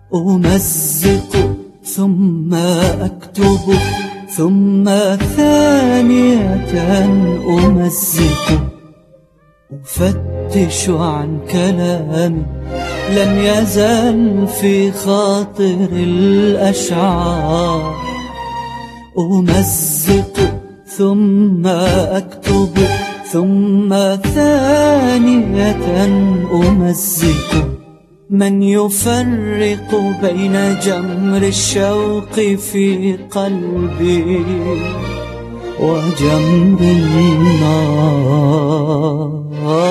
أمزق ثم أكتب ثم ثانية أمزق، أفتش عن كلامي لم يزل في خاطر الأشعار. أمزق ثم أكتب ثم ثانية أمزق، من يفرق بين جمر الشوق في قلبي وجمر النار؟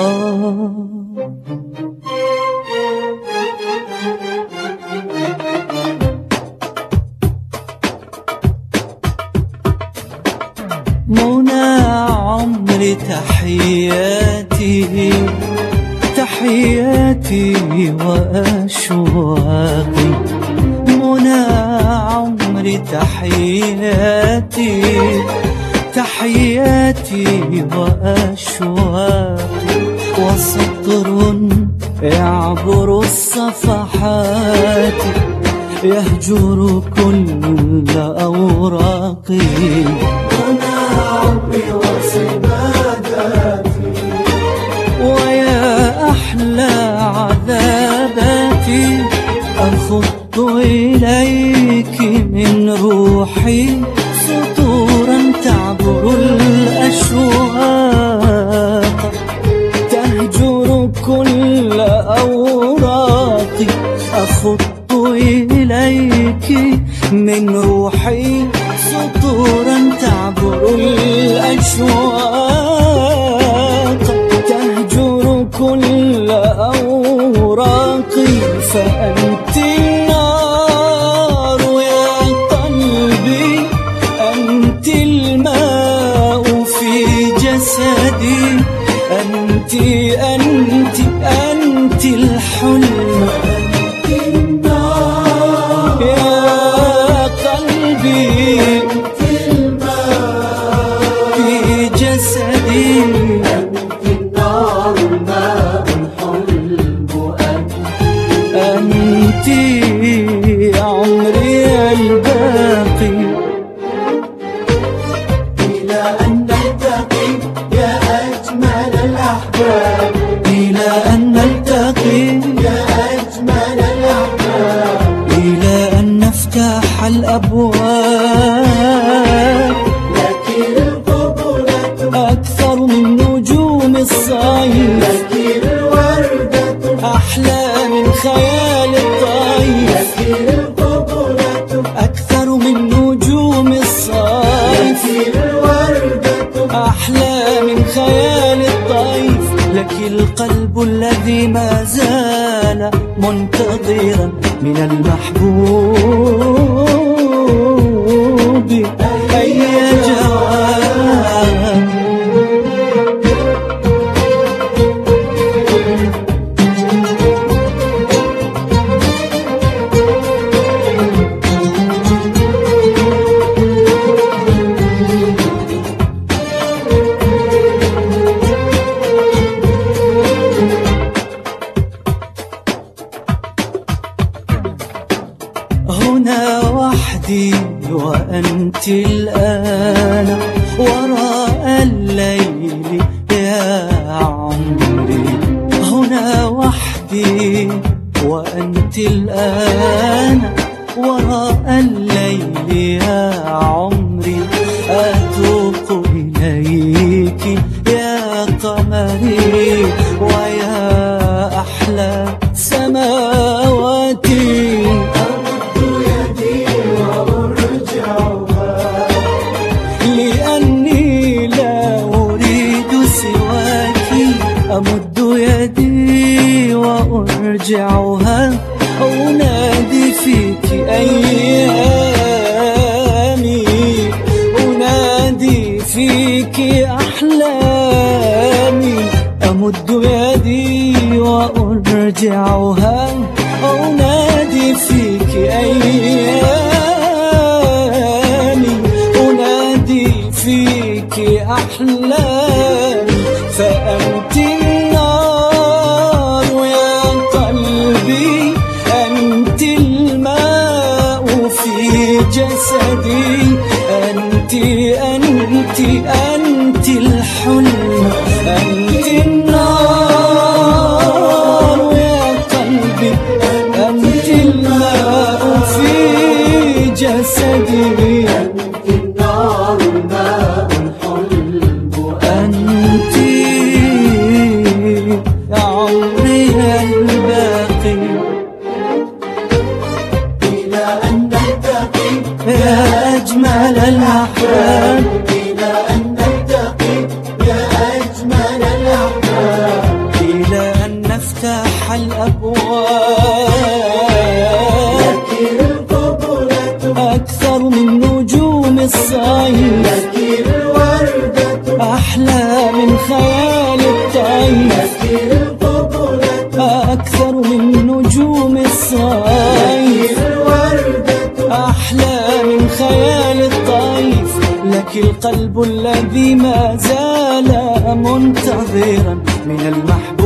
منى عمري تحياتي تحياتي وأشواقي، منى عمري تحياتي تحياتي وأشواقي، وسطر يعبر الصفحات يهجر كل أوراقي. منى عمري وسباداتي ويا أحلى عذاباتي، أخط إليك من روحي سطورا تعبر الأشواق، تهجر كل أوراقي، أخط إليك من روحي سطورا تعبر الأشواق، تهجر كل أوراقي، فأنت النار يا قلبي، أنت الماء في جسدي، أنت أنت أنت الحلم، أنت النار يا قلبي، أنت الماء في جسدي، أنت النار الماء الحلم، أنت عمري الباقي. إلى أن نلتقي يا أجمل الأحباب، إلى أن نلتقي يا أجمل الأحباب، إلى أن نفتح الأبواب، لك القبلة أكثر من نجوم الصيف، لك الوردة أحلى من خيال الطيف، لك القبلة أكثر من نجوم الصيف، لك الوردة أحلى من خيال الطيف، لك القلب الذي ما زال منتظرا من المحبوب أي جواب. هنا وحدي وأنت الآن وراء الليل يا عمري، هنا وحدي وأنت الآن وراء الليل يا عمري، أتوق إليك يا قمري ويا أحلى سماواتي، لأني لا أريد سواك، أمد يدي وأرجعها، أنادي فيك أيامي، أنادي فيك أحلامي، أمد يدي وأرجعها، أنادي فيك أيامي، أنادي فيك أحلامي، فأنت النار يا قلبي، أنت أنت الحلم، أنت النار يا قلبي، أنت الماء في جسدي، أنت النار الماء الحلم، أنت يا عمري الباقي. إلى أن نلتقي يا أجمل الأحباب، إلى أن نلتقي يا أجمل الأحباب، إلى أن نفتح الأبواب. لك القبلة أكثر من نجوم الصيف، لك الوردة أحلى من خيال الطيف. لك القبلة أكثر من نجوم الصيف، الوردة أحلى من خيال الطيف. لك القلب الذي ما زال منتظرا من المحبوب